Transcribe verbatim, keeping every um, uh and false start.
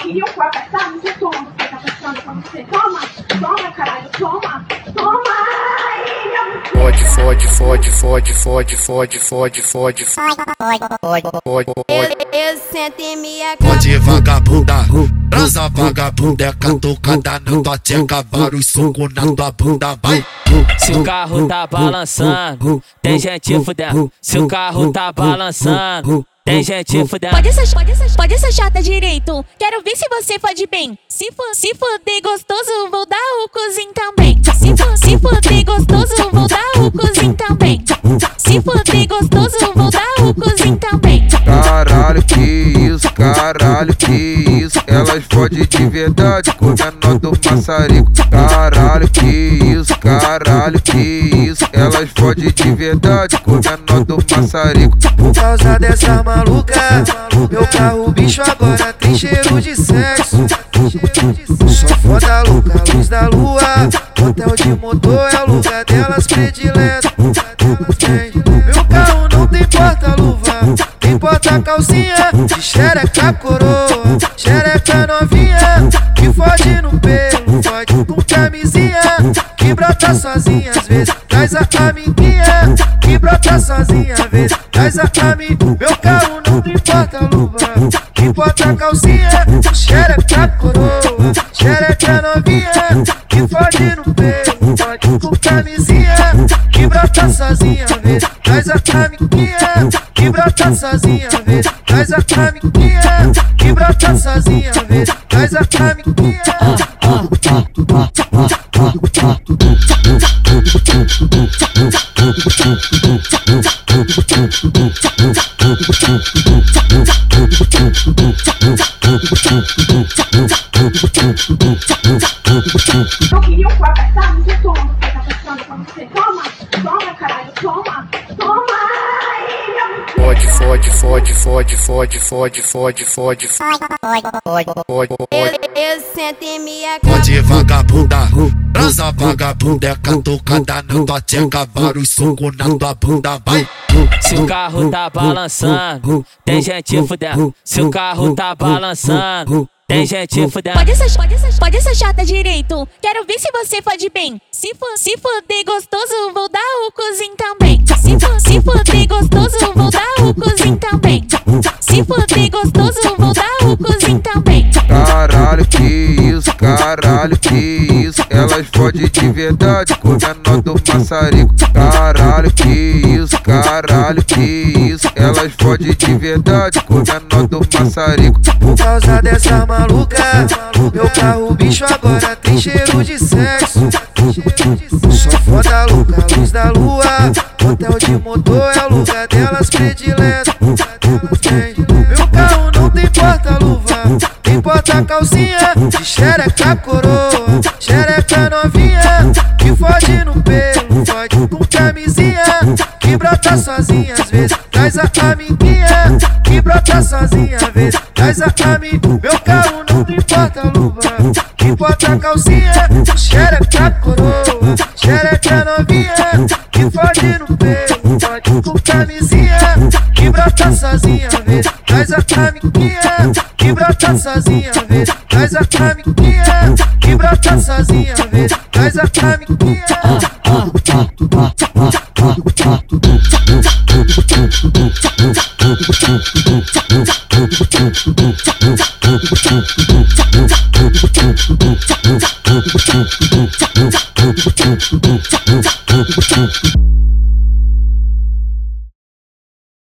queria o cu apertado, você toma. Você tá pensando pra você, toma, toma, caralho, toma, toma. Fode, fode, fode, fode, fode, fode, fode, fode, fode, Eu sento em minha fode vagabunda, transa vagabunda, é catucada na tua tcheca, vários socos na tua bunda, vai. Se o carro tá balançando, tem gente fudendo. Se o carro tá balançando, tem gente fudendo. Pode ser, pode ser, pode ser chata direito. Quero ver se você fode bem. Se for, se foder gostoso, vou dar o cozinho também. Se for, se foder gostoso, vou dar o cozinho também. Se foder gostoso, vou dar o cozinho também. Caralho, que isso, caralho, que isso. Elas fodem de verdade com o menor do maçarico. Caralho, que isso, caralho, que isso. Elas fodem de verdade com o menor do maçarico. Por causa dessa maluca, meu carro bicho agora tem cheiro de sexo. Só foda louca, luz da lua. Hotel de motor é o lugar delas predileto. Meu carro não tem porta-luva, tem porta-calcinha. De xereca coroa, xereca novinha. Que fode no pelo, fode com camisinha. Que brota sozinha, às vezes traz a amiguinha. Que brota sozinha, às vezes traz a amiguinha. Meu carro não tem porta-luva, tem porta-calcinha. Xereca coroa, xereca novinha. Que fode no pelo, fode com camisinha. Que brota sozinha, às vezes traz a amiguinha. Que brota sozinha, às vezes traz a amiguinha. Que brota sozinha, às vezes traz a amiguinha. Eu queria o cu apertado, você toma. Você tá pensando pra você, toma, toma, caralho, toma, toma. Fode, fode, fode, fode, fode, fode, fode, fode, fode, fode, Eu sento em minha fode vagabunda, transa vagabunda, é catucada na tua tcheca, vários socos na tua bunda, vai. Se o carro tá balançando, tem gente fudendo. Se o carro tá balançando, tem gente fudendo. Pode ser, pode ser, pode ser chata direito. Quero ver se você fode bem. Se for, se foder gostoso, vou dar o cozinho também. Se for, se foder gostoso, vou dar o cozinho também. Se foder gostoso, vou dar o cozinho também. Caralho, que isso, caralho, que isso. Elas fodem de verdade com o menor do maçarico. Caralho, que isso, caralho, que isso. Elas fodem de verdade com o menor do maçarico. Por causa dessa maluca, meu carro bicho agora tem cheiro de sexo. Só foda louca, luz da lua. Hotel de motor é o lugar delas predileto. Meu carro não tem porta-luva, tem porta-calcinha. De xereca coroa, xereca novinha. Que fode no pelo, fode com camisinha. Que brota sozinha, às vezes traz a amiguinha. Que brota sozinha, às vezes traz a amiguinha. Meu carro não tem porta-luva, tem porta-calcinha. Xereca coroa, xereca novinha. Que fode no pelo, fode com camisinha. Que brota sozinha, às vezes traz a amiguinha. Que brota sozinha, às vezes traz a amiguinha. Que brota sozinha, às vezes traz a amiguinha. Fode,